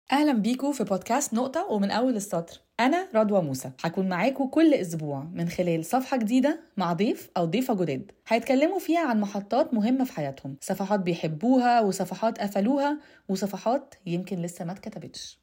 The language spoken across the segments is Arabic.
أهلا بيكم في بودكاست نقطة ومن أول السطر. أنا رضوى موسى، هكون معاكم كل أسبوع من خلال صفحة جديدة مع ضيف أو ضيفة جداد هيتكلموا فيها عن محطات مهمة في حياتهم، صفحات بيحبوها وصفحات قفلوها وصفحات يمكن لسه ما اتكتبتش.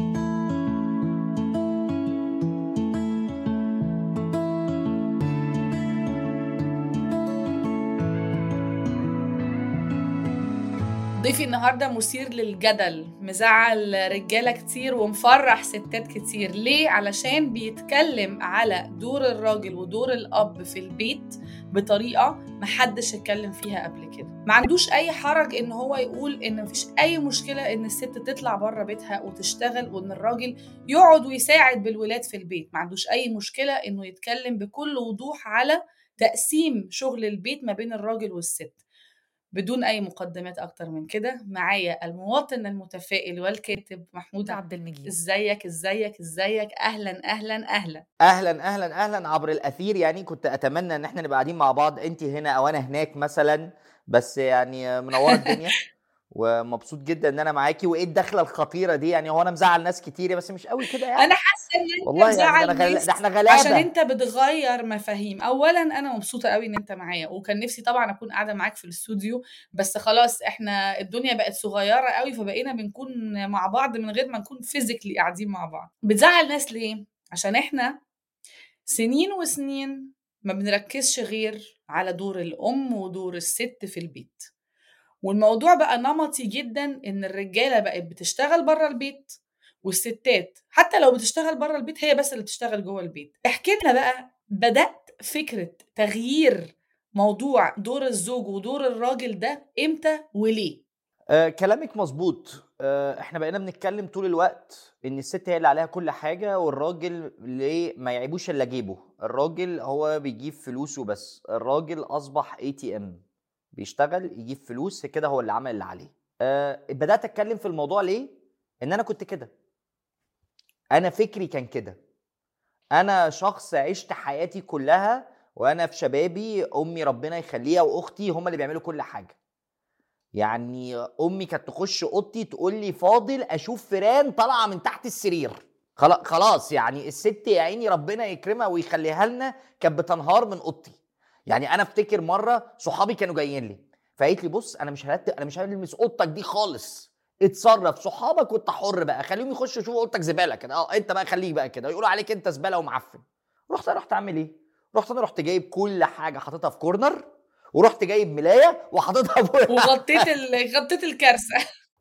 ضيفي النهاردة مثير للجدل، مزعل رجالة كتير ومفرح ستات كتير. ليه؟ علشان بيتكلم على دور الراجل ودور الأب في البيت بطريقة محدش اتكلم فيها قبل كده. ما عندوش أي حرج إن هو يقول إن مفيش أي مشكلة إن الست تطلع بره بيتها وتشتغل وإن الراجل يقعد ويساعد بالولاد في البيت. ما عندوش أي مشكلة إنه يتكلم بكل وضوح على تقسيم شغل البيت ما بين الراجل والست. بدون أي مقدمات أكتر من كده، معايا المواطن المتفائل والكاتب محمود عبد المجيد. ازيك ازيك ازيك؟ أهلا أهلا أهلا اهلا اهلا اهلا عبر الاثير. يعني كنت اتمنى ان احنا نبقى قاعدين مع بعض، انت هنا او انا هناك مثلا، بس يعني منوره الدنيا ومبسوط جدا ان انا معاكي. وايه الدخله الخطيره دي؟ يعني هو انا مزعل ناس كتير بس مش قوي كده يعني. أنا حاسة إن أنت والله يعني مزعل ده ناس احنا عشان غلابه. أنت بتغير مفاهيم. أولا أنا مبسوطة قوي إن أنت معايا، وكان نفسي طبعا أكون قاعدة معاك في الاستوديو، بس خلاص إحنا الدنيا بقت صغيرة قوي فبقينا بنكون مع بعض من غير ما نكون فيزيكلي قاعدين مع بعض. بتزعل ناس ليه؟ عشان إحنا سنين وسنين ما بنركزش غير على دور الأم ودور الست في البيت، والموضوع بقى نمطي جدا إن الرجالة بقت بتشتغل برا البيت والستات حتى لو بتشتغل برا البيت هي بس اللي بتشتغل جوه البيت. احكي لنا بقى، بدأت فكرة تغيير موضوع دور الزوج ودور الراجل ده إمتى وليه؟ كلامك مظبوط. احنا بقينا بنتكلم طول الوقت ان الست هي اللي عليها كل حاجه، والراجل ليه ما يعيبوش الا جيبه. الراجل هو بيجيب فلوس وبس. الراجل اصبح ATM، بيشتغل يجيب فلوس كده، هو اللي عمل اللي عليه. بدات اتكلم في الموضوع ليه؟ ان انا كنت كده، انا فكري كان كده. انا شخص عشت حياتي كلها وانا في شبابي امي ربنا يخليها واختي هم اللي بيعملوا كل حاجه. يعني امي كانت تخش اوضتي تقول لي فاضل اشوف فيران طالعه من تحت السرير. خلاص يعني الست يا عيني ربنا يكرمها ويخليها لنا كانت بتنهار من اوضتي. يعني انا افتكر مره صحابي كانوا جايين لي فقالت لي بص انا مش هلمس اوضتك دي خالص، اتصرف صحابك وانت حر بقى، خليهم يخشوا يشوفوا اوضتك زباله كده. انت بقى خليك بقى كده يقولوا عليك انت زباله ومعفن. رحت اعمل ايه؟ رحت جايب كل حاجه حاططها في كورنر، ورحت جايب ملايه وحاططها غطيت الكارثة.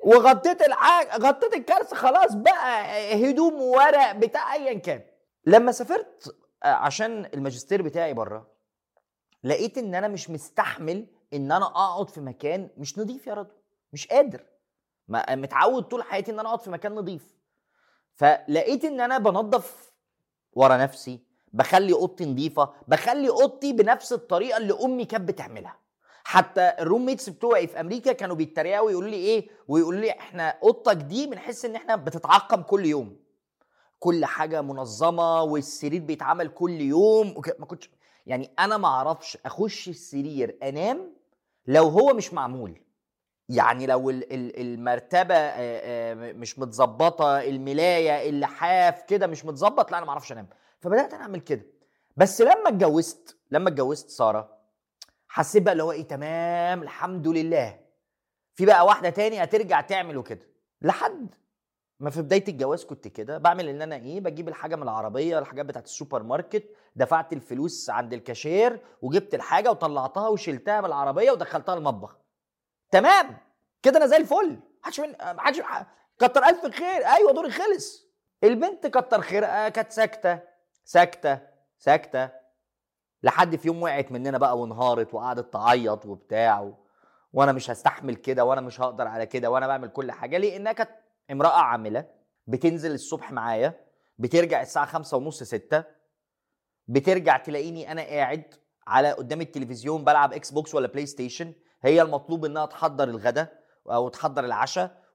غطيت الكارثه. خلاص بقى هدوم وورق بتاع ايا كان. لما سافرت عشان الماجستير بتاعي بره، لقيت ان انا مش مستحمل ان انا اقعد في مكان مش نظيف يا رضوى. مش قادر، متعود طول حياتي ان انا اقعد في مكان نظيف. فلقيت ان انا بنظف ورا نفسي، بخلي اوضتي نظيفه، بخلي اوضتي بنفس الطريقه اللي امي كانت بتعملها. حتى الروم ميتس بتوعي في امريكا كانوا بيتريقوا ويقولوا لي ايه، ويقولوا لي احنا اوضتك دي بنحس ان احنا بتتعقم كل يوم، كل حاجه منظمه والسرير بيتعمل كل يوم. ما كنتش يعني انا ما اعرفش اخش السرير انام لو هو مش معمول. يعني لو المرتبه مش متظبطه، الملايه اللحاف كده مش متظبط، لا انا ما اعرفش انام. فبدات انا اعمل كده. بس لما اتجوزت ساره، حسيت بقى اللي هو ايه، تمام الحمد لله، في بقى واحده تاني هترجع تعمل كده. لحد ما في بدايه الجواز كنت كده بعمل ان انا ايه، بجيب الحاجه من العربيه، الحاجات بتاعت السوبر ماركت، دفعت الفلوس عند الكاشير وجبت الحاجه وطلعتها وشلتها من العربيه ودخلتها المطبخ. تمام كده انا زي الفل، محدش كتر الف خير، ايوه دوري خلص. البنت كتر خيرها كانت ساكته ساكته لحد في يوم وقعت مننا بقى وانهارت وقعدت تعيط وبتاع وانا مش هستحمل كده وانا مش هقدر على كده، وانا بعمل كل حاجه ليه؟ انها كانت امراه عامله بتنزل الصبح معايا، بترجع الساعه 5:30 6، بترجع تلاقيني انا قاعد على قدام التلفزيون بلعب اكس بوكس ولا بلاي ستيشن. هي المطلوب انها تحضر الغداء او تحضر العشاء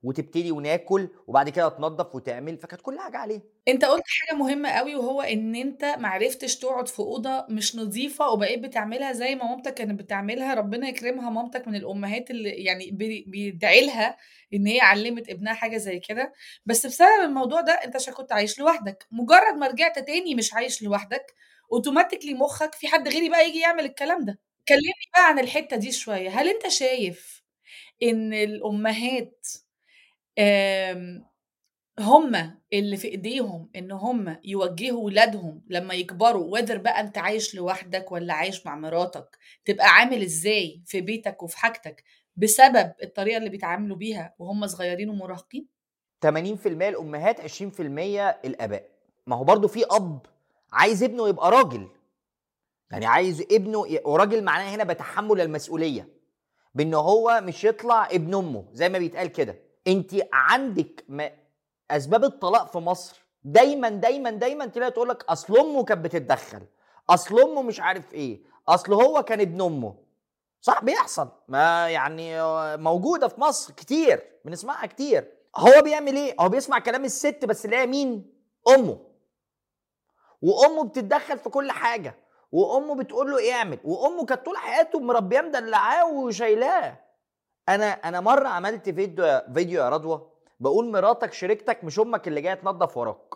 وتبتدي وناكل وبعد كده تنظف وتعمل، فكانت كل حاجه عليها. انت قلت حاجة مهمة قوي، وهو ان انت معرفتش تقعد في أوضة مش نظيفة وبقيت بتعملها زي ما مامتك كانت بتعملها. ربنا يكرمها مامتك، من الأمهات اللي يعني بيدعي لها ان هي علمت ابنها حاجة زي كده. بس بسبب الموضوع ده انت عشان كنت عايش لوحدك، مجرد ما رجعت تاني مش عايش لوحدك، اوتوماتيكلي مخك في حد غيري بقى يجي يعمل الكلام ده. كلمني بقى عن الحتة دي شوية. هل انت شايف ان الأمهات آم، هم اللي في ايديهم ان هم يوجهوا ولادهم لما يكبروا، whether بقى انت عايش لوحدك ولا عايش مع مراتك، تبقى عامل ازاي في بيتك وفي حاجتك بسبب الطريقة اللي بيتعاملوا بيها وهم صغيرين ومراهقين؟ 80% الامهات، 20% الاباء. ما هو برضو في اب عايز ابنه يبقى راجل، يعني عايز ابنه وراجل معناه هنا بتحمل المسؤوليه، بان هو مش يطلع ابن امه زي ما بيتقال كده. انت عندك اسباب الطلاق في مصر دايما دايما دايما تلاقي تقول لك اصل امه كانت بتتدخل، اصل امه مش عارف ايه، اصل هو كان ابن امه. صح، بيحصل، ما يعني موجوده في مصر كتير، بنسمعها كتير. هو بيعمل ايه؟ هو بيسمع كلام الست بس اللي هي مين؟ امه. وامه بتتدخل في كل حاجه، وامه بتقول له اعمل، وامه كانت طول حياته مربيه مدلعاه وشايلاه. انا مره عملت فيديو يا رضوى، بقول مراتك شريكتك مش امك اللي جايه تنظف وراك.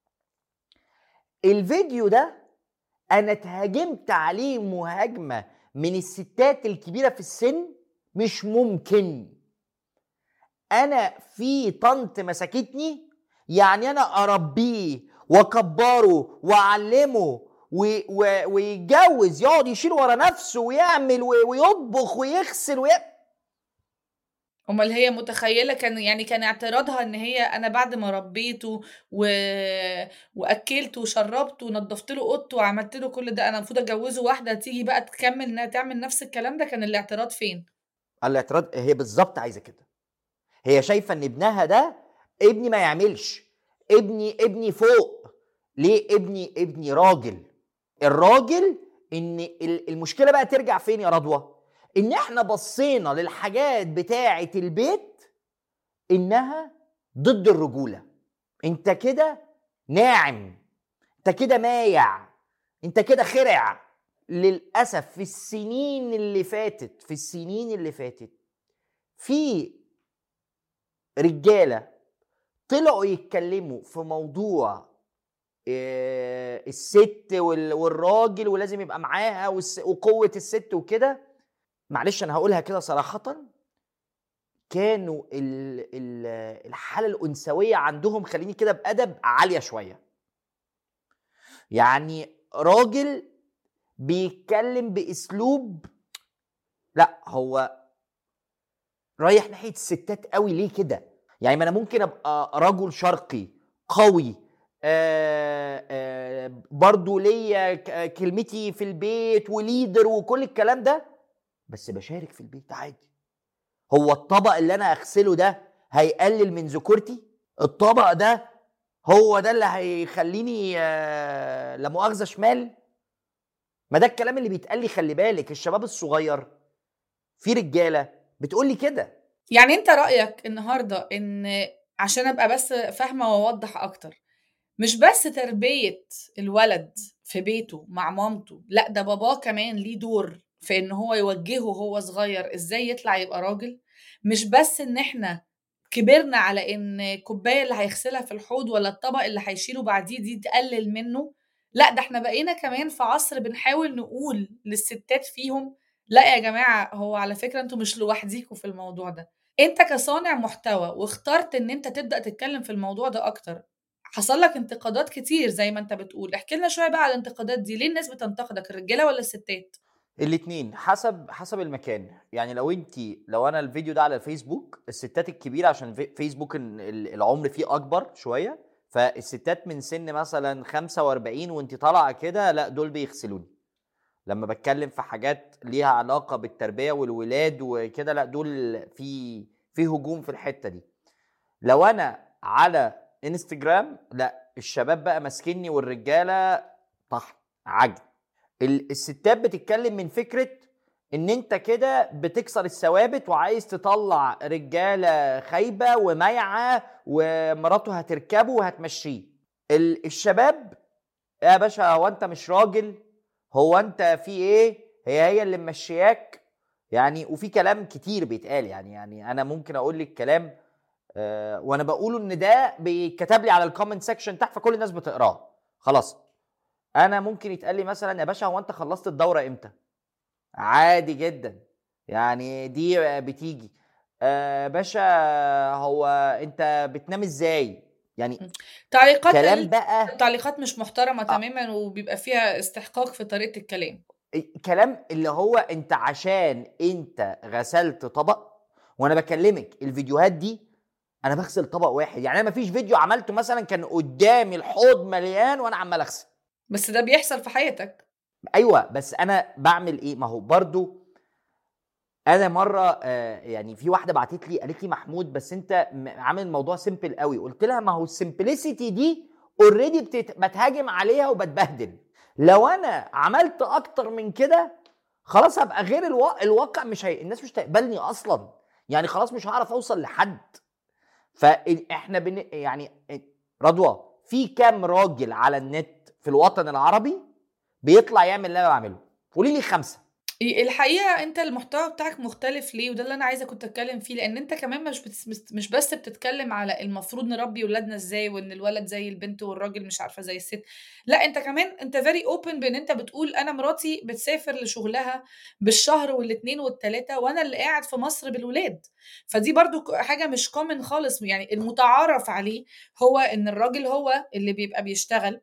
الفيديو ده انا اتهاجمت عليه مهاجمه من الستات الكبيره في السن مش ممكن. انا في طنط مسكتني، يعني انا اربيه واكبره واعلمه ويتجوز يقعد يشيل ورا نفسه ويعمل ويطبخ ويغسل امال هي متخيله كان اعتراضها ان هي انا بعد ما ربيته و... واكلته وشربته ونضفت له اوضته وعملت له كل ده، انا المفروض اتجوزه واحده تيجي بقى تكمل انها تعمل نفس الكلام ده؟ كان الاعتراض فين؟ الاعتراض هي بالظبط عايزه كده. هي شايفه ان ابنها ده ابني ما يعملش، ابني فوق. ليه ابني راجل؟ الراجل ان المشكله بقى ترجع فين يا رضوى؟ ان احنا بصينا للحاجات بتاعه البيت انها ضد الرجوله. انت كده ناعم، انت كده مايع، انت كده خرع. للاسف في السنين اللي فاتت في رجاله طلعوا يتكلموا في موضوع الست والراجل ولازم يبقى معاها وقوة الست وكده. معلش انا هقولها كده صراحة، كانوا الحالة الأنثوية عندهم، خليني كده بأدب، عالية شوية. يعني راجل بيتكلم بأسلوب، لا هو رايح ناحية الستات قوي. ليه كده؟ يعني ما انا ممكن ابقى رجل شرقي قوي، برضو ليا كلمتي في البيت وليدر وكل الكلام ده، بس بشارك في البيت عادي. هو الطبق اللي انا اغسله ده هيقلل من ذكورتي؟ الطبق ده هو ده اللي هيخليني لا مؤاخذة شمال؟ ما ده الكلام اللي بيتقال لي. خلي بالك الشباب الصغير، في رجالة بتقول لي كده. يعني انت رأيك النهارده ان، عشان ابقى بس فاهمه واوضح اكتر، مش بس تربية الولد في بيته مع مامته، لا ده باباه كمان ليه دور في ان هو يوجهه هو صغير ازاي يطلع يبقى راجل؟ مش بس ان احنا كبرنا على ان الكوباية اللي هيغسلها في الحوض ولا الطبق اللي هيشيله بعديه دي تقلل منه، لا ده احنا بقينا كمان في عصر بنحاول نقول للستات فيهم لا يا جماعة، هو على فكرة انتوا مش لوحديكوا في الموضوع ده. انت كصانع محتوى واخترت ان انت تبدأ تتكلم في الموضوع ده اكتر، حصل لك انتقادات كتير زي ما انت بتقول. احكي لنا شوية بقى على الانتقادات دي. ليه الناس بتنتقدك، الرجالة ولا الستات؟ الاتنين، حسب المكان. يعني لو انا الفيديو ده على الفيسبوك، الستات الكبيره عشان فيسبوك العمر فيه اكبر شويه، فالستات من سن مثلا 45 وانت طالعه كده، لا دول بيغسلوني. لما بتكلم في حاجات ليها علاقه بالتربيه والولاد وكده، لا دول في هجوم في الحته دي. لو انا على انستجرام، لا الشباب بقى ماسكني والرجاله طحن عجل. الستات بتتكلم من فكرة ان انت كده بتكسر الثوابت وعايز تطلع رجاله خايبه وميعه ومراته هتركبه وهتمشيه. الشباب يا باشا، هو انت مش راجل؟ هو انت في ايه؟ هي اللي ممشياك يعني. وفي كلام كتير بيتقال يعني انا ممكن اقول لك كلام وانا بقوله ان ده بيتكتب لي على الكومنت سيكشن تحت فكل الناس بتقراه. خلاص انا ممكن يتقال لي مثلا يا باشا هو انت خلصت الدوره امتى؟ عادي جدا يعني، دي بتيجي باشا هو انت بتنام ازاي يعني؟ كلام بقى التعليقات مش محترمة تماما، وبيبقى فيها استحقاق في طريقة الكلام. كلام اللي هو انت عشان انت غسلت طبق. وانا بكلمك الفيديوهات دي انا بغسل طبق واحد يعني. انا مفيش فيديو عملته مثلا كان قدامي الحوض مليان وانا عمال اغسل. بس ده بيحصل في حياتك. ايوه بس انا بعمل ايه؟ ما هو برضو انا مره يعني في واحده بعتت لي قالت لي محمود بس انت عامل الموضوع سيمبل قوي. قلت لها ما هو السيمبلسيتي دي اوريدي بتهاجم عليها وبتبهدل. لو انا عملت اكتر من كده خلاص هبقى غير الواقع. مش الناس مش هتقبلني اصلا يعني. خلاص مش هعرف اوصل لحد. فاحنا يعني رضوى في كام راجل على النت في الوطن العربي بيطلع يعمل اللي انا بعمله؟ قولي لي 5. الحقيقة انت المحتوى بتاعك مختلف ليه، وده اللي انا عايزة كنت اتكلم فيه، لان انت كمان مش بس بتتكلم على المفروض نربي ولادنا ازاي، وان الولد زي البنت والراجل مش عارفة زي الست. لا انت كمان انت very open بان انت بتقول انا مراتي بتسافر لشغلها بالشهر والاتنين والتلاتة وانا اللي قاعد في مصر بالولاد. فدي برضو حاجة مش common خالص يعني. المتعارف عليه هو ان الراجل هو اللي بيبقى بيشتغل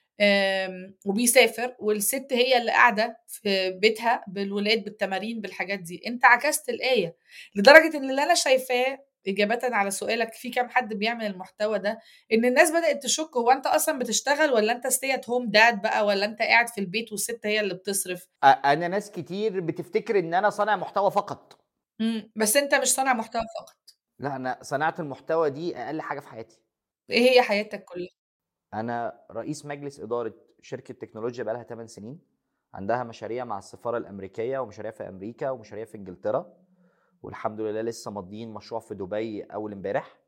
وبيسافر، والست هي اللي قاعدة في بيتها بالولاد بالتمارين بالحاجات دي. انت عكست الآية لدرجة ان اللي انا شايفاه إجابة على سؤالك في كام حد بيعمل المحتوى ده، ان الناس بدأت تشك هو انت اصلا بتشتغل ولا انت stay at home dad بقى، ولا انت قاعد في البيت والست هي اللي بتصرف. انا ناس كتير بتفتكر ان انا صانع محتوى فقط. بس انت مش صانع محتوى فقط. لا انا صناعه المحتوى دي اقل حاجه في حياتي. ايه هي حياتك كلها؟ انا رئيس مجلس اداره شركه تكنولوجيا بقالها 8 سنين. عندها مشاريع مع السفاره الامريكيه ومشاريع في امريكا ومشاريع في انجلترا. والحمد لله لسه ماضيين مشروع في دبي اول امبارح.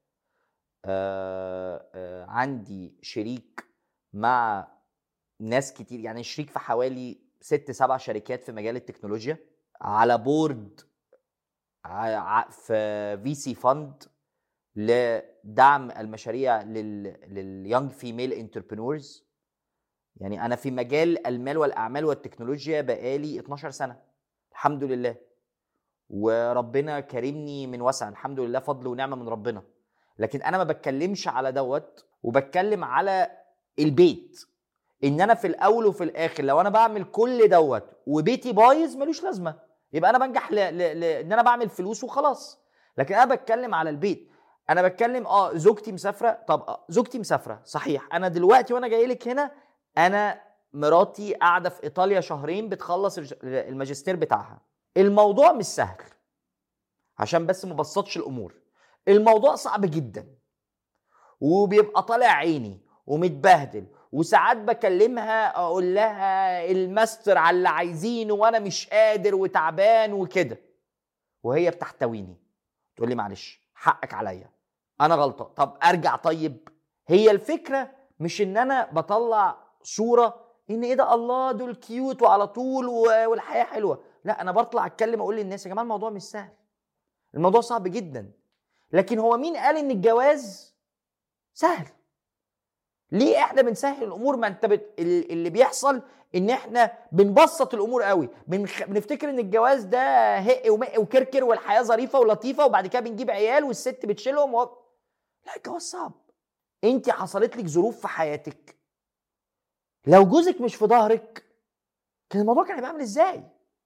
عندي شريك مع ناس كتير يعني. شريك في حوالي 6-7 شركات في مجال التكنولوجيا. على بورد في VC فند لدعم المشاريع لليونج فيميل انتربرينورز. يعني انا في مجال المال والاعمال والتكنولوجيا بقالي 12 سنه الحمد لله. وربنا كرمني من وسع الحمد لله، فضل ونعمه من ربنا. لكن انا ما بتكلمش على دوت، وبتكلم على البيت. ان انا في الاول وفي الاخر لو انا بعمل كل دوت وبيتي بايظ ملوش لازمه، يبقى انا بنجح ان انا بعمل فلوس وخلاص. لكن انا بتكلم على البيت. انا بتكلم زوجتي مسافره. طب زوجتي مسافره صحيح. انا دلوقتي وانا جاي لك هنا انا مراتي قاعده في ايطاليا شهرين بتخلص الماجستير بتاعها. الموضوع مش سهل عشان بس ما بسطش الامور. الموضوع صعب جدا وبيبقى طالع عيني ومتبهدل. وساعات بكلمها اقول لها الماستر على اللي عايزينه وانا مش قادر وتعبان وكده، وهي بتحتويني تقول لي معلش حقك عليا انا غلطه. طب ارجع. طيب هي الفكره مش ان انا بطلع صوره ان ايه ده الله دول كيوت وعلى طول والحياه حلوه. لا انا بطلع اتكلم اقول للناس يا جماعه الموضوع مش سهل، الموضوع صعب جدا. لكن هو مين قال ان الجواز سهل؟ ليه احنا بنسهل الامور؟ ما انت اللي بيحصل ان احنا بنبسط الامور قوي. بنفتكر ان الجواز ده هق ومق وكركر والحياه ظريفه ولطيفه وبعد كده بنجيب عيال والست بتشيلهم لا الجواز صعب. انت حصلت لك ظروف في حياتك لو جوزك مش في ظهرك كان الموضوع كان هيبقى عامل ازاي؟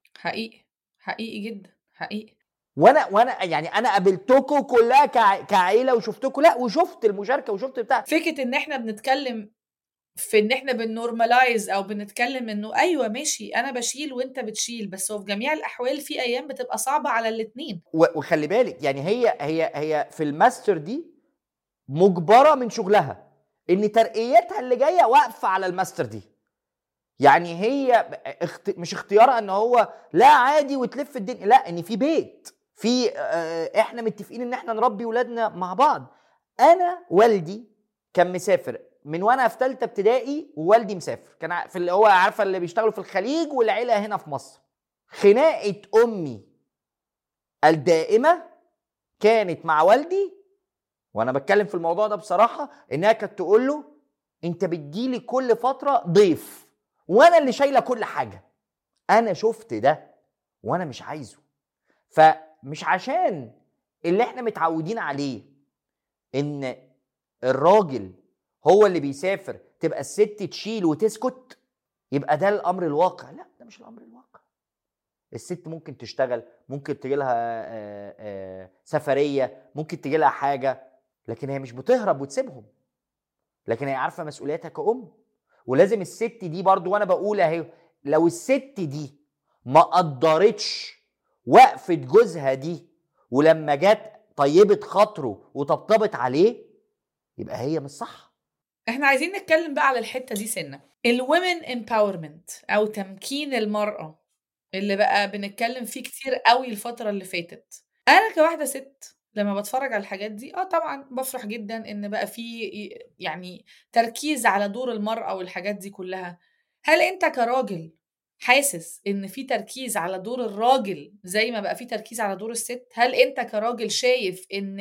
حقيقي جدا حقيقي. وانا يعني انا قابلتكم كلها كعيله وشفتكم. لا وشفت المشاركه وشفت بتاع. فكره ان احنا بنتكلم في ان احنا بنورمالايز او بنتكلم انه ايوه ماشي انا بشيل وانت بتشيل، بس هو في جميع الاحوال في ايام بتبقى صعبه على الاثنين. وخلي بالك يعني هي في الماستر دي مجبره من شغلها ان ترقيتها اللي جايه واقفه على الماستر دي. يعني هي مش اختيارها ان هو لا عادي وتلف الدنيا، لا، ان في بيت، في احنا متفقين ان احنا نربي ولادنا مع بعض. انا والدي كان مسافر من وانا في ثالثه ابتدائي، ووالدي مسافر كان في اللي هو عارفه اللي بيشتغلوا في الخليج والعيله هنا في مصر. خناقه امي الدائمه كانت مع والدي، وانا بتكلم في الموضوع ده بصراحه، انها كانت تقول له انت بتجيلي كل فتره ضيف وانا اللي شايله كل حاجه. انا شفت ده وانا مش عايزه. فمش عشان اللي احنا متعودين عليه ان الراجل هو اللي بيسافر تبقى الست تشيل وتسكت يبقى ده الامر الواقع. لا، ده مش الامر الواقع. الست ممكن تشتغل، ممكن تجي لها سفريه، ممكن تجي لها حاجه، لكن هي مش بتهرب وتسيبهم، لكن هي عارفه مسؤولياتها كأم. ولازم الست دي برضو، وانا بقول اهي، لو الست دي ما قدرتش وقفه جوزها دي ولما جت طيبت خاطره وطبطبت عليه، يبقى هي مش صح. احنا عايزين نتكلم بقى على الحتة دي سنة، الwomen empowerment او تمكين المرأة اللي بقى بنتكلم فيه كتير قوي الفترة اللي فاتت. انا كواحدة ست لما بتفرج على الحاجات دي طبعا بفرح جدا ان بقى في يعني تركيز على دور المرأة والحاجات دي كلها. هل انت كراجل حاسس ان في تركيز على دور الراجل زي ما بقى في تركيز على دور الست؟ هل انت كراجل شايف ان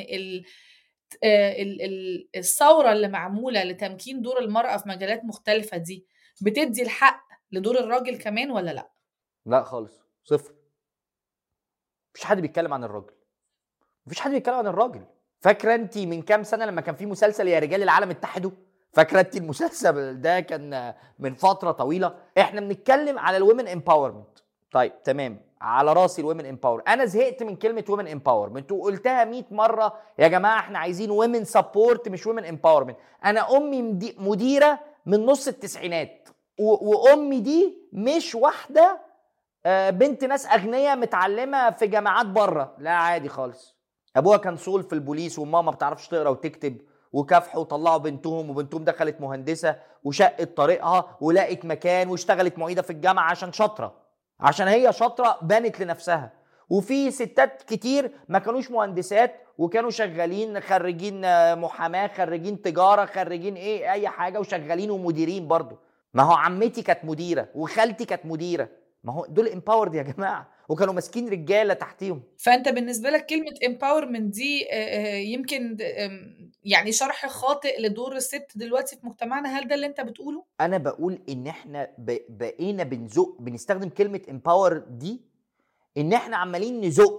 الثورة اللي معمولة لتمكين دور المرأة في مجالات مختلفة دي بتدي الحق لدور الراجل كمان ولا لا؟ لا خالص، صفر. مفيش حد بيتكلم عن الراجل، مفيش حد بيتكلم عن الراجل. فاكره انت من كام سنه لما كان في مسلسل يا رجال العالم اتحدوا؟ فاكره انت المسلسل ده؟ كان من فتره طويله. احنا بنتكلم على الومن امباورمنت. طيب تمام، على راسي الومن امباور. انا زهقت من كلمه ومن امباورمنت وقلتها 100 مره يا جماعه، احنا عايزين ومن سبورت مش ومن امباورمنت. انا امي مديره من نص التسعينات، وامي دي مش واحده بنت ناس اغنياء متعلمه في جامعات بره، لا عادي خالص. ابوها كان صول في البوليس، وماما ما بتعرفش تقرا وتكتب، وكافحوا وطلعوا بنتهم، وبنتهم دخلت مهندسه وشقت طريقها ولقت مكان واشتغلت معيده في الجامعه عشان شاطره، عشان هي شاطره بنت لنفسها. وفي ستات كتير ما كانوش مهندسات وكانوا شغالين، خريجين محاماه، خريجين تجاره، خريجين اي حاجه، وشغالين ومديرين برضو. ما هو عمتي كانت مديره وخالتي كانت مديره، ما هو دول امباورد يا جماعه، وكانوا ماسكين رجاله تحتيهم. فانت بالنسبه لك كلمه empowerment دي يمكن يعني شرح خاطئ لدور الست دلوقتي في مجتمعنا، هل ده اللي انت بتقوله؟ انا بقول ان احنا بقينا بنستخدم كلمه امباور دي ان احنا عمالين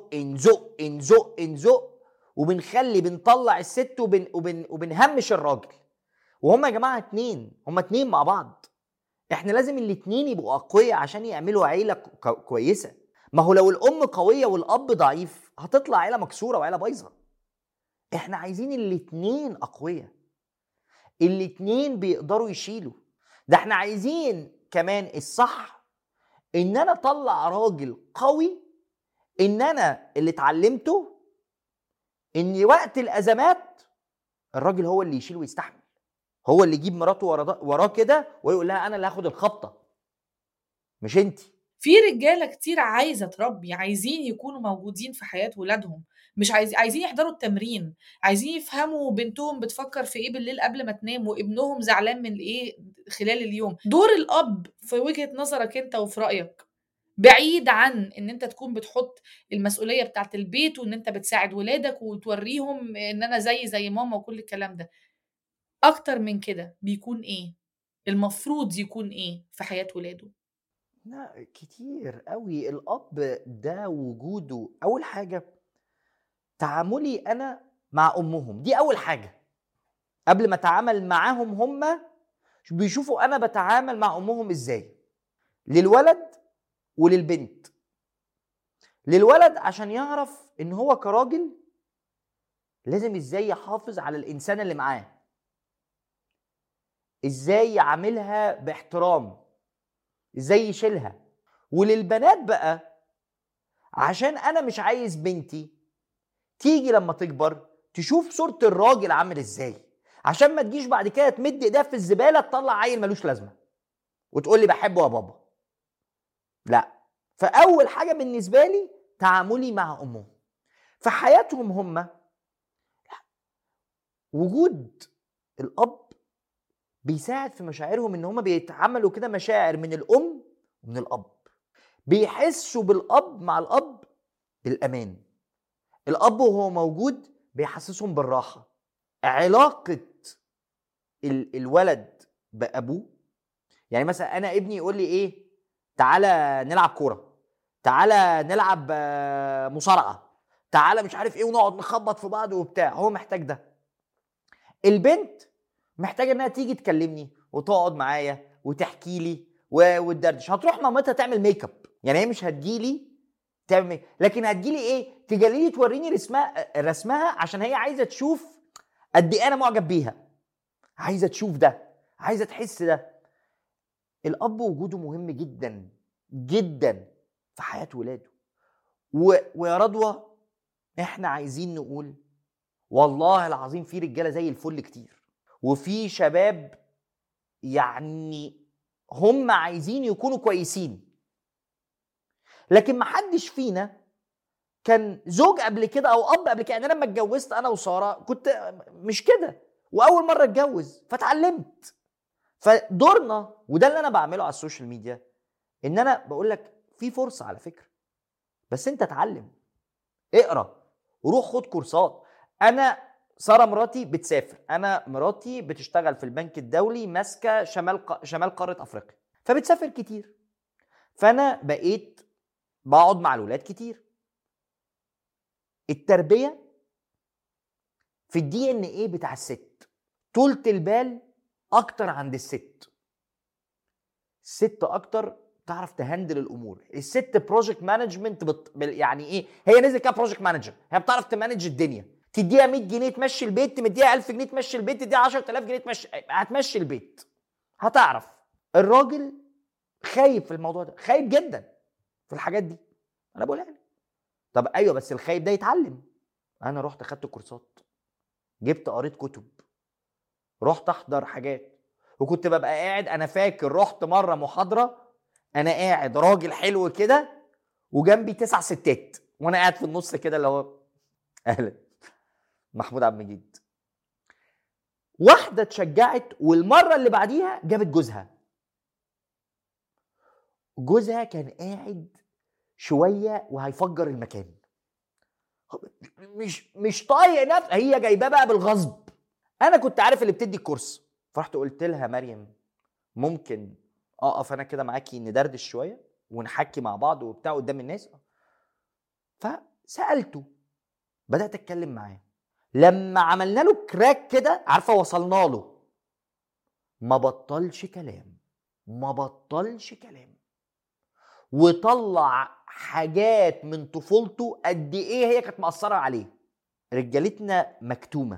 نزق بنطلع الست وبنهمش الراجل. وهم يا جماعه هم اتنين مع بعض. احنا لازم الاتنين يبقوا اقوياء عشان يعملوا عيله كويسه. ما هو لو الام قويه والاب ضعيف هتطلع عيله مكسوره وعيله بايظه. احنا عايزين الاتنين اقوياء، الاتنين بيقدروا يشيلوا. ده احنا عايزين كمان الصح ان انا اطلع راجل قوي، ان انا اللي اتعلمته ان وقت الازمات الراجل هو اللي يشيل ويستحمل، هو اللي يجيب مراته وراه كده ويقول لها انا اللي هاخد الخبطه مش انتي. في رجاله كتير عايزه تربي، عايزين يكونوا موجودين في حياه ولادهم، مش عايزين يحضروا التمرين، عايزين يفهموا بنتهم بتفكر في ايه بالليل قبل ما تنام، وابنهم زعلان من ايه خلال اليوم. دور الاب في وجهه نظرك انت وفي رايك، بعيد عن ان انت تكون بتحط المسؤوليه بتاعت البيت وان انت بتساعد ولادك وتوريهم ان انا زي ماما وكل الكلام ده، اكتر من كده بيكون ايه المفروض يكون ايه في حياه ولاده؟ لا كتير قوي. الاب ده وجوده اول حاجه، تعاملي انا مع امهم دي اول حاجه. قبل ما اتعامل معاهم هم بيشوفوا انا بتعامل مع امهم ازاي. للولد وللبنت. للولد عشان يعرف ان هو كراجل لازم ازاي يحافظ على الانسان اللي معاه، ازاي يعاملها باحترام، ازاي يشيلها. وللبنات بقى عشان انا مش عايز بنتي تيجي لما تكبر تشوف صورة الراجل عامل ازاي، عشان ما تجيش بعد كده تمد ايدها في الزبالة تطلع عيل ملوش لازمة. وتقول لي بحبه يا بابا. لا. فاول حاجه بالنسبه لي تعاملي مع امهم في حياتهم هم. وجود الاب بيساعد في مشاعرهم، ان هم بيتعاملوا كده مشاعر من الام ومن الاب، بيحسوا بالاب مع الاب بالامان. الاب وهو موجود بيحسسهم بالراحه. علاقه الولد بابوه، يعني مثلا انا ابني يقول لي ايه، تعالى نلعب كوره، تعالى نلعب مصارعه، تعالى مش عارف ايه، ونقعد نخبط في بعض وبتاع، هو محتاج ده. البنت محتاجه انها تيجي تكلمني وتقعد معايا وتحكي لي وتدردش. هتروح مامتها تعمل ميك اب، يعني هي مش هتجيلي تعمل ميك اب، لكن هتجيلي ايه، تجليلي توريني رسمها عشان هي عايزه تشوف قد ايه انا معجب بيها، عايزه تشوف ده، عايزه تحس ده. الاب وجوده مهم جدا جدا في حياه ولاده. ويا رضوى احنا عايزين نقول والله العظيم في رجاله زي الفل كتير، وفي شباب يعني هم عايزين يكونوا كويسين، لكن محدش فينا كان زوج قبل كده او اب قبل كده. يعني انا لما اتجوزت انا وساره كنت مش كده، واول مره اتجوز فتعلمت. فدورنا، وده اللي انا بعمله على السوشيال ميديا، ان انا بقول لك في فرصه على فكره، بس انت اتعلم، اقرا، روح خد كورسات. انا ساره مراتي بتسافر، انا مراتي بتشتغل في البنك الدولي ماسكه شمال قاره افريقيا، فبتسافر كتير. فانا بقيت بقعد مع الولاد كتير. التربيه في الدي ان ايه بتاع الست، طولة البال اكتر عند الست. الست اكتر تعرف تهندل الامور. الست بروجكت مانجمنت يعني ايه، هي نزل كده بروجكت مانجر، هي بتعرف تمانج الدنيا. تديها 100 جنيه تمشي البيت، تديها 1000 جنيه تمشي البيت، تديها 10000 جنيه هتمشي البيت، هتعرف. الراجل خايف في الموضوع ده، خايف جدا في الحاجات دي. انا بقولها لك طب ايوه، بس الخايف ده يتعلم. انا رحت اخدت كورسات، جبت قريت كتب، رحت احضر حاجات، وكنت ببقى قاعد. انا فاكر رحت مره محاضره، انا قاعد راجل حلو كده وجنبي 9 ستات، وانا قاعد في النص كده اللي هو اهلا محمود عبد المجيد. واحده اتشجعت، والمره اللي بعديها جابت جوزها كان قاعد شويه وهيفجر المكان، مش طايق نفسه، هي جايباه بقى بالغصب. انا كنت عارف اللي بتدي الكورس، فرحت قلت لها مريم ممكن اقف انا كده معاكي ندردش شويه ونحكي مع بعض وبتاع قدام الناس. فسالته، بدات اتكلم معاه. لما عملنا له كراك كده، عارفه وصلنا له، ما بطلش كلام، ما بطلش كلام، وطلع حاجات من طفولته قد ايه هي كانت مأثره عليه. رجالتنا مكتومه،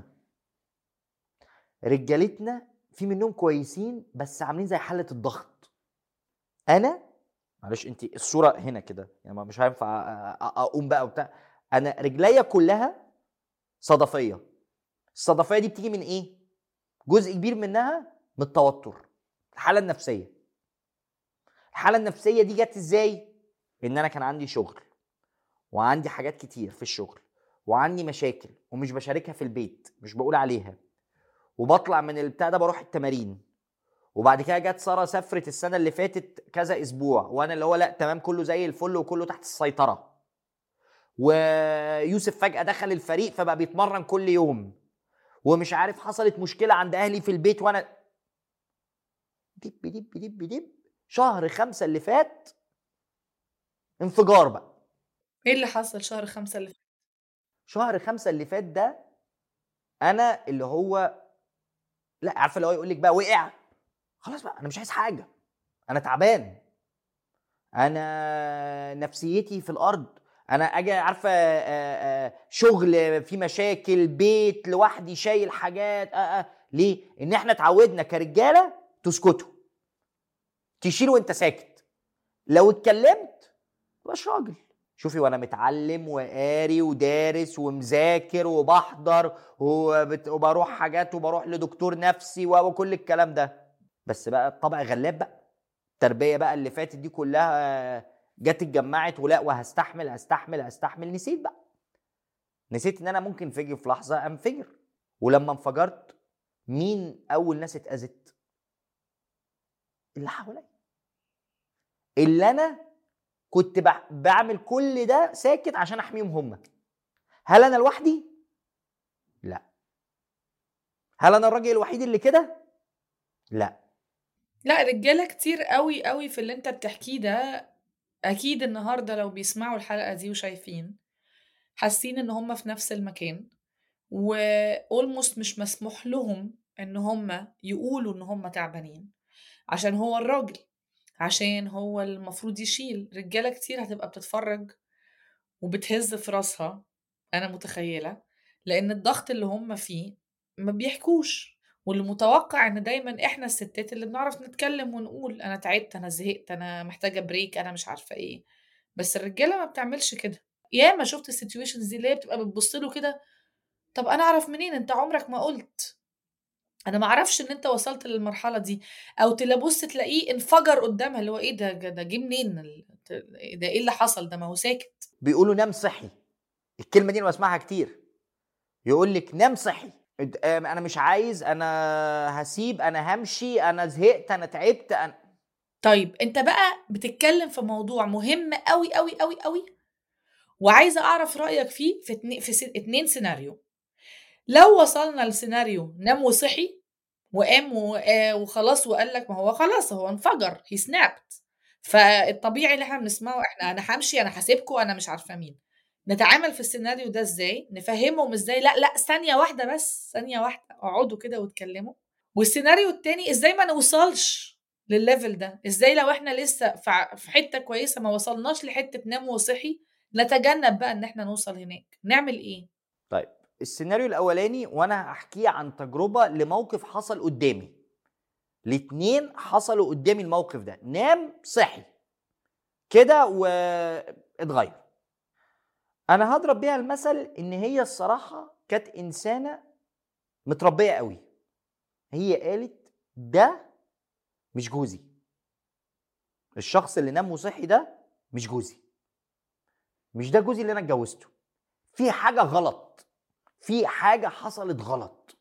رجالتنا في منهم كويسين بس عاملين زي حله الضغط. انا معلش انت الصوره هنا كده يعني مش هينفع اقوم بقى وبتاع. انا رجليا كلها صدفيه. الصدفيه دي بتيجي من ايه؟ جزء كبير منها من التوتر، الحاله النفسيه. الحاله النفسيه دي جت ازاي؟ ان انا كان عندي شغل، وعندي حاجات كتير في الشغل، وعندي مشاكل ومش بشاركها في البيت، مش بقول عليها، وبطلع من البتاع ده بروح التمارين. وبعد كده جت ساره سافرت السنه اللي فاتت كذا اسبوع، وانا اللي هو لا تمام كله زي الفل وكله تحت السيطره. ويوسف فجاه دخل الفريق فبقى بيتمرن كل يوم، ومش عارف حصلت مشكله عند اهلي في البيت، وانا دب شهر 5 اللي فات انفجار بقى. ايه اللي حصل شهر 5 اللي فات؟ شهر 5 اللي فات ده انا اللي هو لا عارفه اللي هو يقول لك بقى وقع، خلاص بقى انا مش عايز حاجه، انا تعبان، انا نفسيتي في الارض، انا اجي عارفه شغل في مشاكل، بيت لوحدي شايل حاجات. ليه؟ ان احنا اتعودنا كرجاله تسكتوا، تشيل وانت ساكت، لو اتكلمت مبقاش راجل. شوفي وانا متعلم وقاري ودارس ومذاكر وبحضر وبروح حاجات وبروح لدكتور نفسي وكل الكلام ده، بس بقى الطبع غلاب بقى. التربيه بقى اللي فاتت دي كلها جت اتجمعت ولا وهستحمل هستحمل هستحمل، نسيت بقى، نسيت ان انا ممكن فيجي في لحظه انفجر. ولما انفجرت مين اول ناس اتاذت؟ اللي حواليا، اللي انا كنت بعمل كل ده ساكت عشان احميهم هم. هل انا لوحدي؟ لا. هل انا الراجل الوحيد اللي كده؟ لا. لا، رجالة كتير قوي قوي في اللي انت بتحكيه ده اكيد النهاردة لو بيسمعوا الحلقة دي وشايفين حاسين ان هم في نفس المكان، والموست مش مسموح لهم ان هم يقولوا ان هم تعبانين عشان هو الراجل، عشان هو المفروض يشيل. رجالة كتير هتبقى بتتفرج وبتهز في راسها، انا متخيلة، لان الضغط اللي هم فيه ما بيحكوش، واللي متوقع ان دايما احنا الستات اللي بنعرف نتكلم ونقول انا تعبت، انا زهقت، انا محتاجة بريك، انا مش عارفة ايه. بس الرجالة ما بتعملش كده. يا ما شفت السيتويشنز دي اللي هي بتبقى بتبص له كده، طب انا اعرف منين؟ انت عمرك ما قلت، انا ما اعرفش ان انت وصلت للمرحله دي. او تلبص تلاقيه انفجر قدامها، اللي هو ايه ده جه منين ده ايه اللي حصل؟ ده ما هو ساكت. بيقولوا نام صحي، الكلمه دي انا بسمعها كتير، يقول لك نام صحي، انا مش عايز، انا هسيب، انا همشي، انا زهقت، انا تعبت، انا. طيب انت بقى بتتكلم في موضوع مهم قوي قوي قوي قوي، وعايزه اعرف رايك فيه في اتنين سيناريو. لو وصلنا لسيناريو نام وصحي وقام وخلاص وقال لك ما هو خلاص هو انفجر، هي سنابت، فالطبيعي اللي احنا بنسمعه انا همشي، انا هسيبكم، انا مش عارفه مين. نتعامل في السيناريو ده ازاي؟ نفهمهم ازاي؟ لا لا، ثانيه واحده بس، ثانيه واحده، اقعدوا كده واتكلموا. والسيناريو التاني ازاي ما نوصلش للليفل ده؟ ازاي لو احنا لسه في حته كويسه ما وصلناش لحته نام وصحي نتجنب بقى ان احنا نوصل هناك؟ نعمل ايه؟ طيب السيناريو الاولاني، وانا هحكيه عن تجربه لموقف حصل قدامي، الاتنين حصلوا قدامي الموقف ده، نام صحي كده واتغير. انا هضرب بيها المثل ان هي الصراحه كانت انسانه متربيه قوي. هي قالت ده مش جوزي، الشخص اللي نام وصحي ده مش جوزي، مش ده جوزي اللي انا اتجوزته، في حاجه غلط، في حاجه حصلت غلط.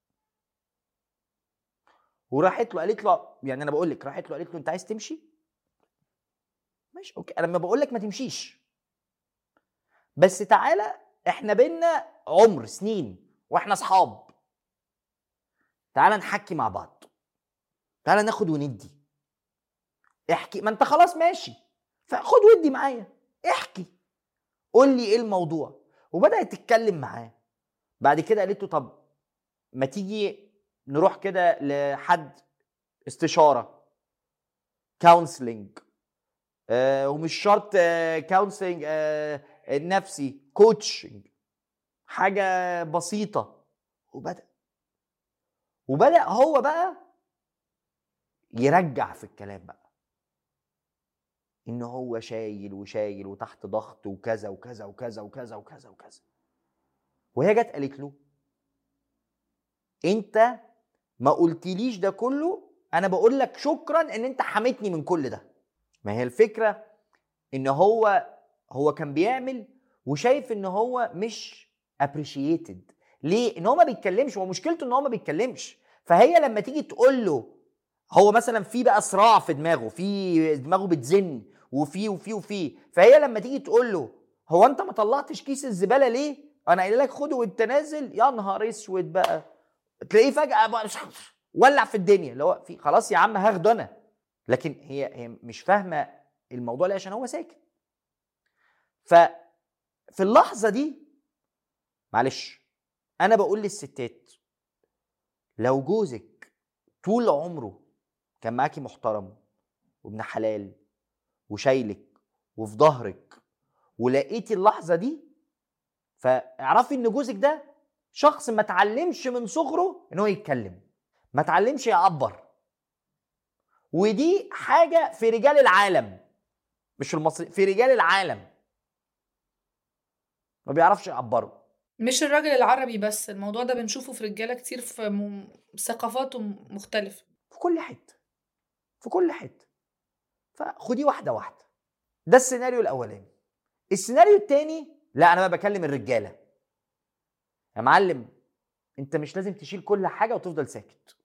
وراحت له قالت له، يعني انا بقول لك، راحت له قالت له انت عايز تمشي؟ ماشي اوكي، انا لما بقول لك ما تمشيش، بس تعالى احنا بينا عمر سنين واحنا اصحاب، تعالى نحكي مع بعض، تعالى ناخد وندي، احكي، ما انت خلاص ماشي فخد ودي معايا، احكي، قول لي ايه الموضوع. وبدأت تتكلم معاه. بعد كده قالت له طب ما تيجي نروح كده لحد استشارة، كونسلنج، ومش شرط كونسلنج نفسي، كوتشنج، حاجة بسيطة. وبدأ هو بقى يرجع في الكلام بقى، ان هو شايل وشايل وتحت ضغط وكذا وكذا وكذا وكذا وكذا وكذا. وهي جت قالت له انت ما قلتليش ده كله، انا بقول لك شكرا ان انت حميتني من كل ده. ما هي الفكرة ان هو كان بيعمل وشايف ان هو مش appreciated. ليه؟ ان هو ما بيتكلمش، هو مشكلته ان هو ما بيتكلمش. فهي لما تيجي تقول له، هو مثلا في بقى صراع في دماغه، في دماغه بتزن وفي، فهي لما تيجي تقول له هو انت ما طلعتش كيس الزبالة ليه؟ انا قايل لك خده وانت نازل، يا نهار اسود بقى، تلاقيه فجأة بقى ولع في الدنيا، اللي هو في خلاص يا عم هاخده انا. لكن هي مش فاهمة الموضوع ليه، عشان هو ساكت. ففي اللحظة دي معلش انا بقول للستات، لو جوزك طول عمره كان معاكي محترم وابن حلال وشايلك وفي ظهرك، ولقيتي اللحظة دي، فاعرفي ان جوزك ده شخص ما تعلمش من صغره ان هو يتكلم، ما تعلمش يعبر. ودي حاجة في رجال العالم، مش المصري، في رجال العالم ما بيعرفش يعبروا. مش الراجل العربي بس، الموضوع ده بنشوفه في رجالة كتير في ثقافات مختلفة. في كل حتة، في كل حتة. فخدي واحده واحده. ده السيناريو الاولاني. السيناريو الثاني، لا انا بقى بكلم الرجاله. يا معلم انت مش لازم تشيل كل حاجه وتفضل ساكت،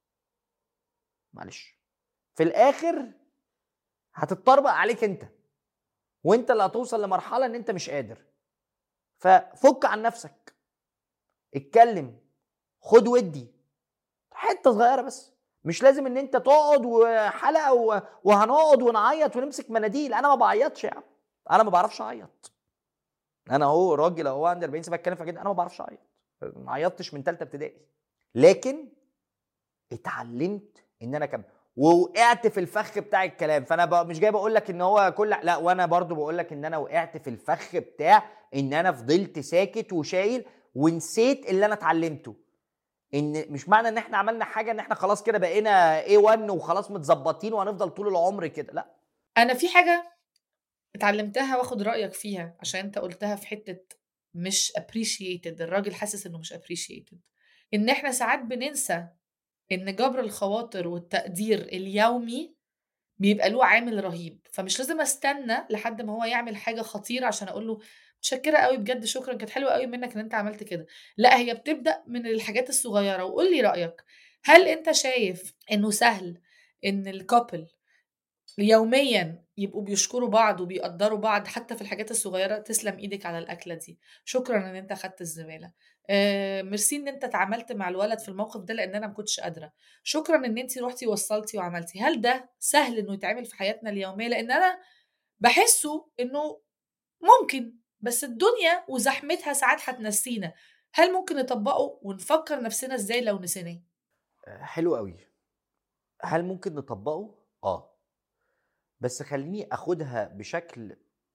معلش في الاخر هتتطربق عليك انت، وانت اللي هتوصل لمرحله ان انت مش قادر. ففك عن نفسك، اتكلم، خد ودي، حته صغيره بس. مش لازم ان انت تقعد وحلقه وهنقعد ونعيط ونمسك مناديل. انا ما بعيطش يا عم، انا ما بعرفش اعيط. انا اهو راجل اهو عندي 40 سنه بتكلم في كده، انا ما بعرفش اعيط، ما عيطتش من ثالثه ابتدائي. لكن اتعلمت ان انا اكمل، ووقعت في الفخ بتاع الكلام. فانا مش جاي بقول لك ان هو كل، لا، وانا برضو بقول لك ان انا وقعت في الفخ بتاع ان انا فضلت ساكت وشايل ونسيت اللي انا اتعلمته. ان مش معنى ان احنا عملنا حاجه ان احنا خلاص كده بقينا A1 وخلاص متظبطين وهنفضل طول العمر كده، لا. انا في حاجه اتعلمتها واخد رايك فيها، عشان انت قلتها في حته مش appreciated، الراجل حاسس انه مش appreciated. ان احنا ساعات بننسى ان جبر الخواطر والتقدير اليومي بيبقى له عامل رهيب. فمش لازم استنى لحد ما هو يعمل حاجه خطيره عشان اقول له متشكره قوي بجد، شكرا، كانت حلوه قوي منك ان انت عملت كده. لا، هي بتبدا من الحاجات الصغيره. وقول لي رايك، هل انت شايف انه سهل ان الكابل يوميا يبقوا بيشكروا بعض وبيقدروا بعض حتى في الحاجات الصغيرة؟ تسلم ايدك على الأكلة دي، شكرا ان انت خدت الزبالة، ميرسي ان انت اتعاملت مع الولد في الموقف ده لان انا ما كنتش قادرة، شكرا ان انت روحتي وصلتي وعملتي. هل ده سهل انه يتعمل في حياتنا اليومية؟ لان انا بحسه انه ممكن، بس الدنيا وزحمتها ساعات هتنسينا. هل ممكن نطبقه ونفكر نفسنا ازاي لو نسيناه؟ حلو قوي. هل ممكن نطبقه؟ بس خليني اخدها بشكل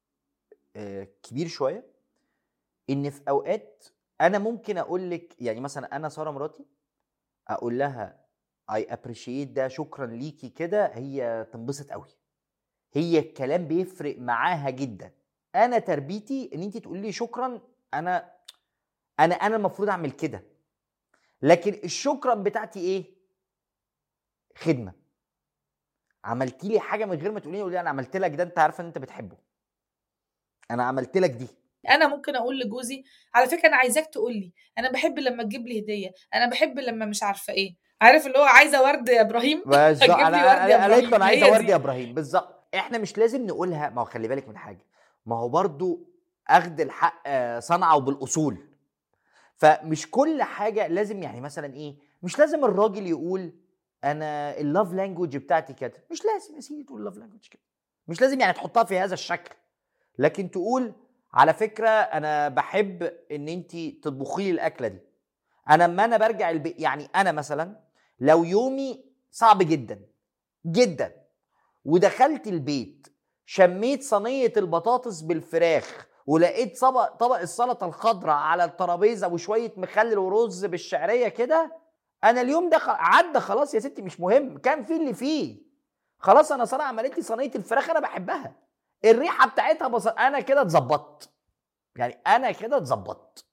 كبير شويه. ان في اوقات انا ممكن اقول لك، يعني مثلا انا ساره مراتي اقول لها اي ابريشيت ده، شكرا ليكي كده، هي تنبسط قوي، هي الكلام بيفرق معاها جدا. انا تربيتي ان انت تقولي لي شكرا، انا المفروض اعمل كده. لكن الشكرا بتاعتي ايه؟ خدمه. عملتي لي حاجه من غير ما تقولي لي انا عملت لك ده، انت عارفه ان انت بتحبه، انا عملت لك دي. انا ممكن اقول لجوزي على فكره انا عايزاك تقول لي انا بحب لما تجيب لي هديه، انا بحب لما مش عارفه ايه، عارف اللي هو عايزه ورد يا ابراهيم بالظبط، هتجيب لي ورد يا انا قلت له ابراهيم، انا عايزه هي ورد يا دي. ابراهيم بالظبط. احنا مش لازم نقولها، ما هو خلي بالك من حاجه، ما هو برضو اخد الحق صنعه بالاصول. فمش كل حاجه لازم، يعني مثلا ايه، مش لازم الراجل يقول انا اللاف لانجوج بتاعتي كده، مش لازم يا سيدي تقول اللاف لانجوج كده، مش لازم يعني تحطها في هذا الشكل. لكن تقول على فكره انا بحب ان انت تطبخي لي الاكله دي. انا لما انا برجع البيت، يعني انا مثلا لو يومي صعب جدا جدا ودخلت البيت شميت صينيه البطاطس بالفراخ ولقيت طبق السلطه الخضراء على الترابيزه وشويه مخلل ورز بالشعريه كده، انا اليوم ده عدى خلاص يا ستي، مش مهم كان فيه اللي فيه. خلاص انا ساره عملت لي صينيه الفراخ انا بحبها، الريحه بتاعتها انا كده اتظبطت، يعني انا كده اتظبطت.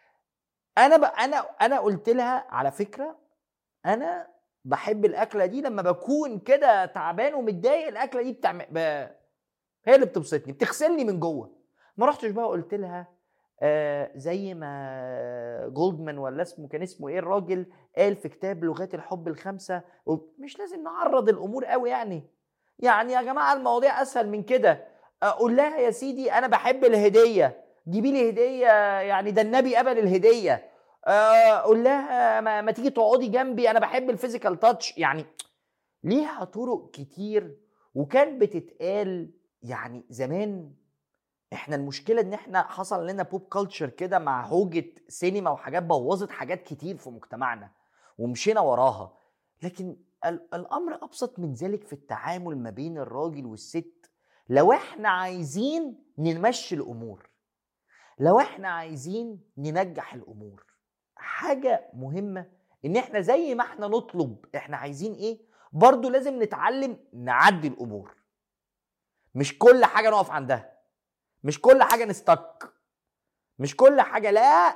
انا قلت لها على فكره انا بحب الاكله دي، لما بكون كده تعبان ومتضايق الاكله دي هي اللي بتبسطني، بتغسلني من جوه. ما رحتش بقى قلت لها زي ما جولدمان ولا كان اسمه ايه الراجل قال في كتاب لغات الحب الخمسه، مش لازم نعرض الامور قوي يعني يا جماعه المواضيع اسهل من كده. اقول لها يا سيدي انا بحب الهديه، جيبي لي هديه، يعني ده النبي قبل الهديه. اقول لها ما تيجي تقعدي جنبي، انا بحب الفيزيكال تاتش. يعني ليها طرق كتير وكان بتتقال. يعني زمان احنا المشكله ان احنا حصل لنا بوب كلتشر كده مع هوجة سينما وحاجات بوظت حاجات كتير في مجتمعنا ومشينا وراها. لكن الامر ابسط من ذلك في التعامل ما بين الراجل والست. لو احنا عايزين نمشي الامور، لو احنا عايزين ننجح الامور، حاجه مهمه ان احنا زي ما احنا نطلب احنا عايزين ايه، برضو لازم نتعلم نعدي الامور. مش كل حاجه نقف عندها، مش كل حاجه نستك، مش كل حاجه لا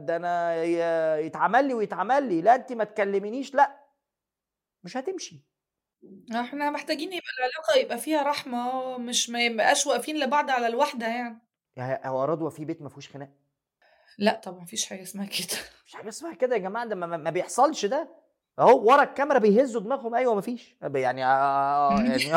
انا يتعمل لي ويتعمل لي، لا انت ما تكلمينيش، لا مش هتمشي. احنا محتاجين يبقى العلاقة يبقى فيها رحمة، مش ما يبقاش واقفين لبعض على الواحدة يعني. يعني هو رضوى في بيت ما فيهوش خناق؟ لا طبعا مفيش حاجة اسمها كده. مفيش حاجه اسمها كده يا جماعه، ده ما بيحصلش ده. اهو ورا الكاميرا بيهزوا دماغهم، ايوه مفيش يعني يعني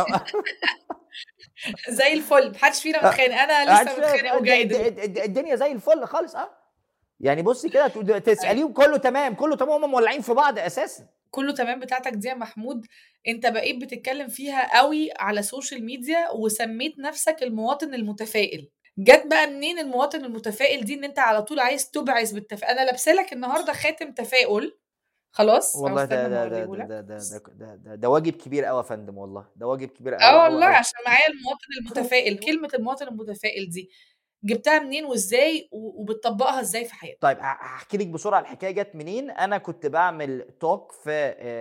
زي الفل، محدش فينا متخانق، انا قاعد لسه متخانق وجاي دلوقتي. الدنيا زي الفل خالص. يعني بصي كده تساليهم كله تمام، كله تمام، هم مولعين في بعض اساسا. كله تمام بتاعتك دي يا محمود، انت بقيت بتتكلم فيها قوي على السوشيال ميديا وسميت نفسك المواطن المتفائل. جت بقى منين المواطن المتفائل دي؟ ان انت على طول عايز تبعث بالتفاؤل. انا لابسه لك النهارده خاتم تفاؤل، خلاص او والله استنى ده ما ده ده اوريه ده لك. ده ده ده, ده, ده, ده واجب كبير قوي يا فندم، والله ده واجب كبير قوي اه قوي والله، قوي. عشان معايا المواطن المتفائل. كلمه المواطن المتفائل دي جبتها منين وازاي وبتطبقها ازاي في حياتك؟ طيب هحكي لك بسرعه الحكايه جت منين. انا كنت بعمل توك في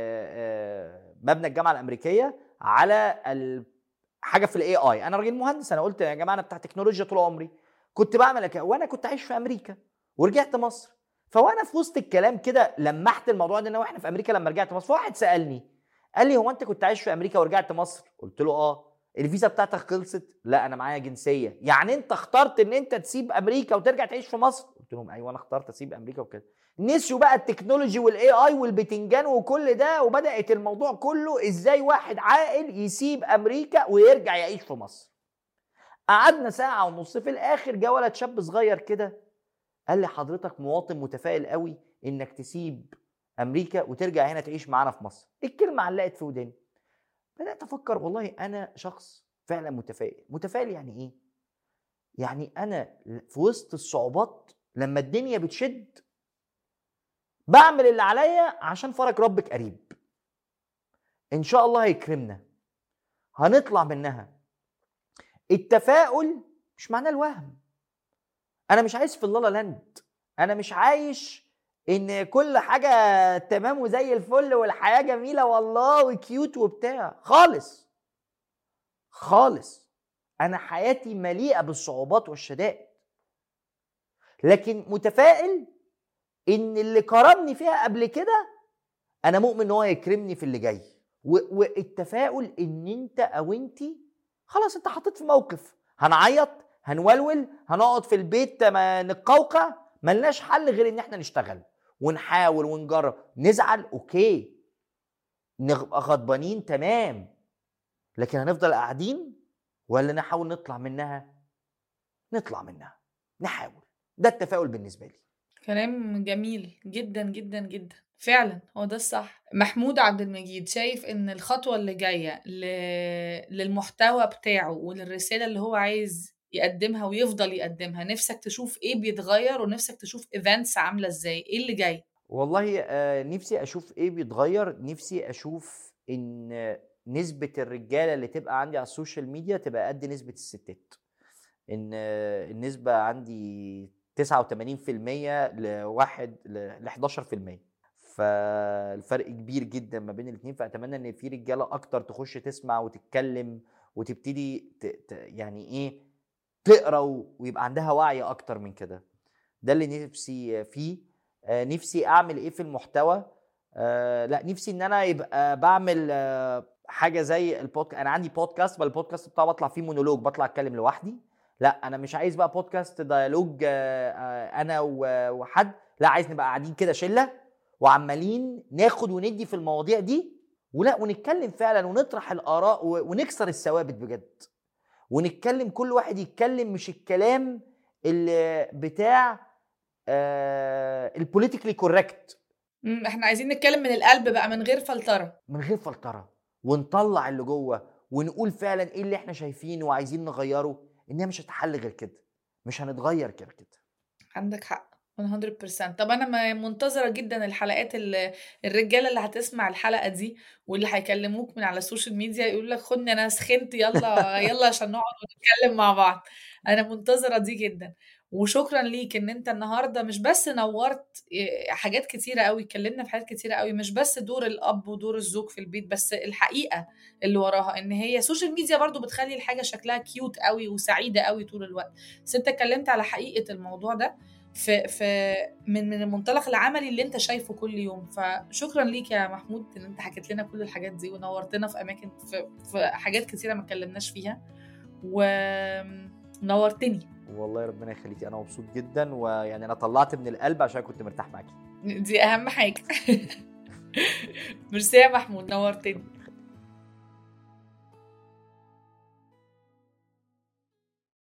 مبنى الجامعه الامريكيه على حاجه في الاي اي. انا راجل مهندس، انا قلت يا جماعه انا بتاع تكنولوجيا طول عمري، كنت بعمل وانا كنت عايش في امريكا ورجعت مصر. فوانا في وسط الكلام كده لمحت الموضوع ده، ان واحنا في امريكا لما رجعت مصر، فواحد سالني قال لي هو انت كنت عايش في امريكا ورجعت مصر؟ قلت له اه. الفيزا بتاعتك خلصت؟ لا انا معايا جنسيه. يعني انت اخترت ان انت تسيب امريكا وترجع تعيش في مصر؟ قلت لهم ايوه انا اخترت اسيب امريكا وكده. نسيوا بقى التكنولوجي والاي اي والبتنجان وكل ده، وبدات الموضوع كله ازاي واحد عاقل يسيب امريكا ويرجع يعيش في مصر. قعدنا ساعه ونص، في الاخر جه ولد شاب صغير كده قال لي حضرتك مواطن متفائل قوي انك تسيب امريكا وترجع هنا تعيش معانا في مصر. الكلمه علقت في وداني. بدات افكر والله انا شخص فعلا متفائل. متفائل يعني ايه؟ يعني انا في وسط الصعوبات لما الدنيا بتشد بعمل اللي عليا عشان فرج ربك قريب، ان شاء الله هيكرمنا، هنطلع منها. التفاؤل مش معناه الوهم. انا مش عايش في اللالا لاند، انا مش عايش ان كل حاجه تمام وزي الفل والحياه جميله والله وكيوت وبتاع، خالص خالص. انا حياتي مليئه بالصعوبات والشدائد، لكن متفائل ان اللي كرمني فيها قبل كده انا مؤمن ان هو يكرمني في اللي جاي. والتفاؤل ان انت او انتي خلاص انت حطيت في موقف، هنعيط هنولول هنقعد في البيت ما نتقوقع، ملناش حل غير ان احنا نشتغل ونحاول ونجرب. نزعل اوكي، نبقى غضبانين تمام، لكن هنفضل قاعدين ولا نحاول نطلع منها؟ نطلع منها، نحاول. ده التفاؤل بالنسبه لي. كلام جميل جدا جدا جدا، فعلا هو ده الصح. محمود عبد المجيد، شايف ان الخطوة اللي جاية للمحتوى بتاعه وللرسالة اللي هو عايز يقدمها ويفضل يقدمها، نفسك تشوف ايه بيتغير ونفسك تشوف ايفنتس عاملة ازاي؟ ايه اللي جاي؟ والله نفسي اشوف ايه بيتغير. نفسي اشوف ان نسبة الرجالة اللي تبقى عندي على السوشيال ميديا تبقى قد نسبة الستات. ان النسبة عندي 89% لواحد ل 11%، فالفرق كبير جدا ما بين الاثنين. فاتمنى ان في رجالة اكتر تخش تسمع وتتكلم وتبتدي يعني ايه تقرا ويبقى عندها وعي اكتر من كده. ده اللي نفسي فيه. نفسي اعمل ايه في المحتوى؟ لا نفسي ان انا يبقى بعمل حاجه زي البودكاست. انا عندي بودكاست، البودكاست بتاعي بطلع فيه مونولوج، بطلع اتكلم لوحدي. لا انا مش عايز بقى بودكاست ديالوج انا وحد، لا عايز نبقى قاعدين كده شله وعمالين ناخد وندي في المواضيع دي، ولا ونتكلم فعلا ونطرح الاراء ونكسر الثوابت بجد، ونتكلم كل واحد يتكلم، مش الكلام اللي بتاع البوليتيكلي كوريكت. احنا عايزين نتكلم من القلب بقى، من غير فلترة. من غير فلتره، ونطلع اللي جوه ونقول فعلا ايه اللي احنا شايفينه وعايزين نغيره. انها مش هتحل غير كده، مش هنتغير غير كده. عندك حق 100%. طب انا منتظرة جدا الحلقات الرجالة اللي هتسمع الحلقة دي واللي هيكلموك من على السوشيال ميديا يقول لك خدني انا سخنت، يلا يلا عشان نقعد ونتكلم مع بعض. انا منتظرة دي جدا. وشكرا ليك ان انت النهارده مش بس نورت حاجات كتيره قوي، اتكلمنا في حاجات كتيره قوي، مش بس دور الاب ودور الزوج في البيت، بس الحقيقه اللي وراها ان هي السوشيال ميديا برضو بتخلي الحاجه شكلها كيوت قوي وسعيده قوي طول الوقت، بس انت اتكلمت على حقيقه الموضوع ده في من المنطلق العملي اللي انت شايفه كل يوم. فشكرا ليك يا محمود ان انت حكيت لنا كل الحاجات دي ونورتنا في اماكن في حاجات كتيره ما اتكلمناش فيها، ونورتني. والله ربنا يخليكي، انا مبسوط جدا، ويعني انا طلعت من القلب عشان كنت مرتاح معاكي. دي اهم حاجه. ميرسي يا محمود، نورتني.